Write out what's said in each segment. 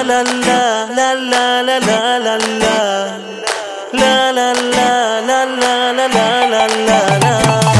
la la la la la la la la la la la la la la la la la la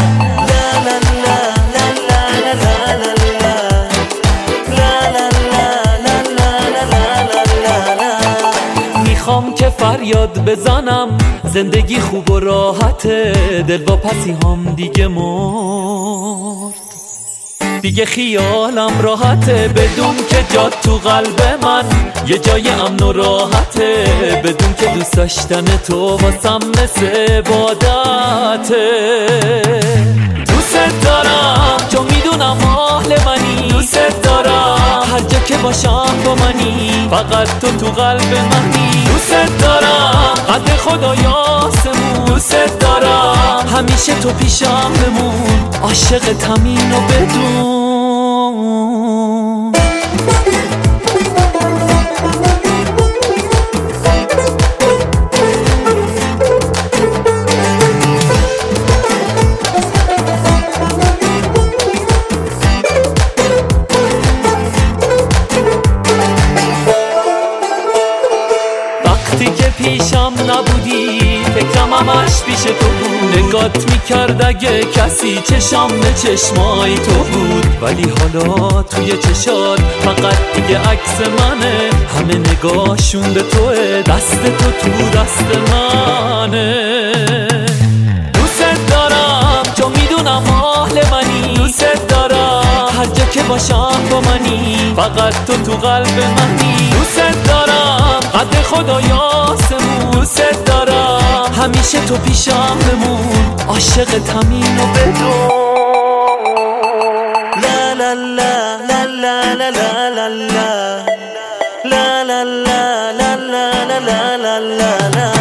میخوام که فریاد بزنم زندگی خوب و راحته، دل با پسی هم دیگه مرد، دیگه خیالم راحته، بدون که جات تو قلب من یه جای امن و راحته، بدون که دوست داشتن تو واسم مثل عبادته. دوست دارم چون میدونم اهل منی، دوست دارم هر جا که باشم با منی، فقط تو قلب منی. دوست دارم قد خدا یاسمون، دوست دارم همیشه تو پیشم بمون، عاشق تمین و بدون. وقتی که پیشم نبودی فکرم همش پیش تو بود، نگات میکرد اگه کسی چشم به چشمای تو بود، ولی حالا توی چشات فقط دیگه عکس منه، همه نگاهشون به توه، دست تو دست منه. دوست دارم چون میدونم اهل منی، دوست دارم هر جا که باشم با منی، فقط تو قلب منی. دوست دارم قد خدا یاسمون، دوست دارم همیشه تو پیشم بمون، عاشق تمین و بدون. لا لا لا لا لا لا لا لا لا لا لا لا لا لا لا لا لا.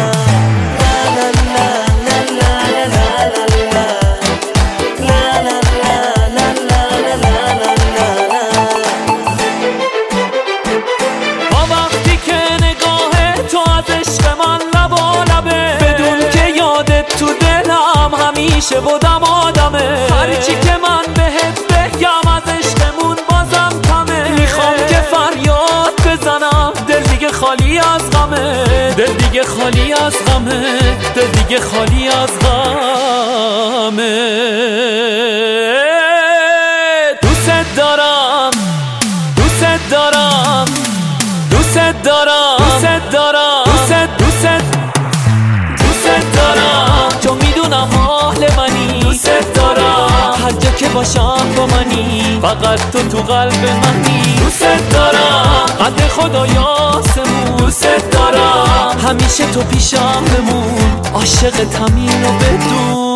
همیشه بودم آدمه، هرچی که من بهت بگم از عشقمون بازم کمه. میخوام که فریاد بزنم، دل دیگه خالی از غمه، دل دیگه خالی از غمه، دل دیگه خالی از غمه. دوست دارم دوست دارم دوست دارم دوست دارم دوست دارم چون میدونم اهل منی، دوست دارم هر جا که باشم با منی، فقط تو قلب منی. دوست دارم قد خدا یاسمون، دوست دارم همیشه تو پیشم بمون، عاشق تمین و بدون.